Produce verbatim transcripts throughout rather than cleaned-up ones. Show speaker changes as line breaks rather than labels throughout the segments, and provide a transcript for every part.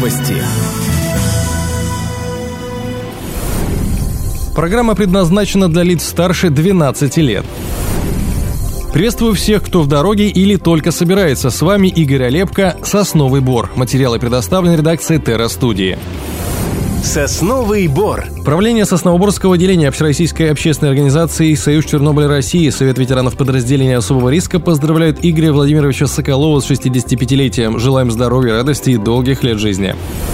Новости.
Программа предназначена для лиц старше двенадцати лет. Приветствую всех, кто в дороге или только собирается. С вами Игорь Олепко, «Сосновый бор». Материалы предоставлены редакцией Терра Студии.
«Сосновый бор».
Правление Сосновоборского отделения Общероссийской общественной организации «Союз Чернобыля России», Совет ветеранов подразделения особого риска поздравляют Игоря Владимировича Соколова с шестидесятипятилетием. Желаем здоровья, радости и долгих лет жизни.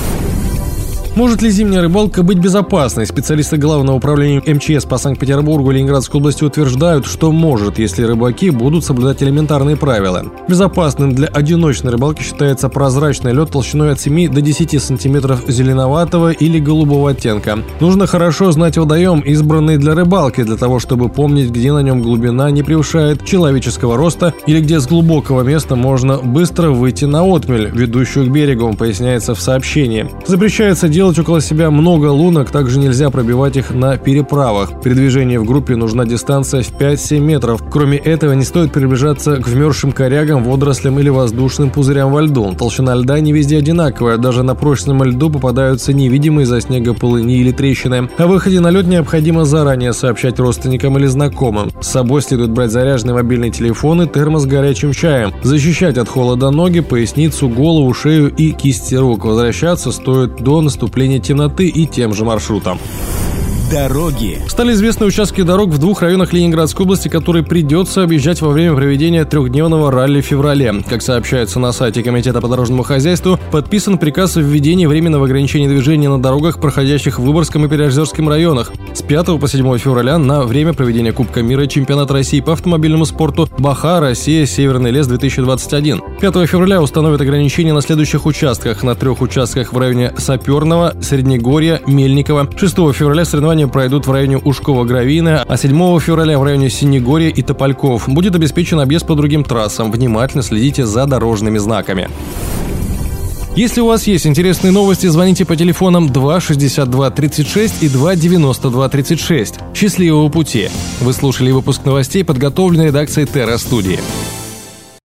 Может ли зимняя рыбалка быть безопасной? Специалисты Главного управления эм че эс по Санкт-Петербургу и Ленинградской области утверждают, что может, если рыбаки будут соблюдать элементарные правила. Безопасным для одиночной рыбалки считается прозрачный лед толщиной от семи до десяти сантиметров зеленоватого или голубого оттенка. Нужно хорошо знать водоем, избранный для рыбалки, для того, чтобы помнить, где на нем глубина не превышает человеческого роста или где с глубокого места можно быстро выйти на отмель, ведущую к берегу, поясняется в сообщении. Запрещается делать Делать около себя много лунок, также нельзя пробивать их на переправах. При движении в группе нужна дистанция в пять-семь метров. Кроме этого, не стоит приближаться к вмерзшим корягам, водорослям или воздушным пузырям во льду. Толщина льда не везде одинаковая, даже на прочном льду попадаются невидимые из-за снега полыни или трещины. О выходе на лед необходимо заранее сообщать родственникам или знакомым. С собой следует брать заряженный мобильный телефон и термос с горячим чаем. Защищать от холода ноги, поясницу, голову, шею и кисти рук. Возвращаться стоит до наступления темноты и тем же маршрутом.
Дороги.
Стали известны участки дорог в двух районах Ленинградской области, которые придется объезжать во время проведения трехдневного ралли в феврале. Как сообщается на сайте Комитета по дорожному хозяйству, подписан приказ о введении временного ограничения движения на дорогах, проходящих в Выборгском и Приозерском районах, с пятого по седьмое февраля на время проведения Кубка мира и Чемпионата России по автомобильному спорту «Баха. Россия. Северный лес две тысячи двадцать один». пятого февраля установят ограничения на следующих участках: на трех участках в районе Саперного, Среднегорья, Мельникова. шестого февраля соревнования пройдут в районе Ушкова-Гравийная, а седьмого февраля в районе Синегорья и Топольков. Будет обеспечен объезд по другим трассам. Внимательно следите за дорожными знаками. Если у вас есть интересные новости, звоните по телефонам два шестьдесят два тридцать шесть и два девяносто два тридцать шесть. Счастливого пути! Вы слушали выпуск новостей, подготовленный редакцией Терра Студии.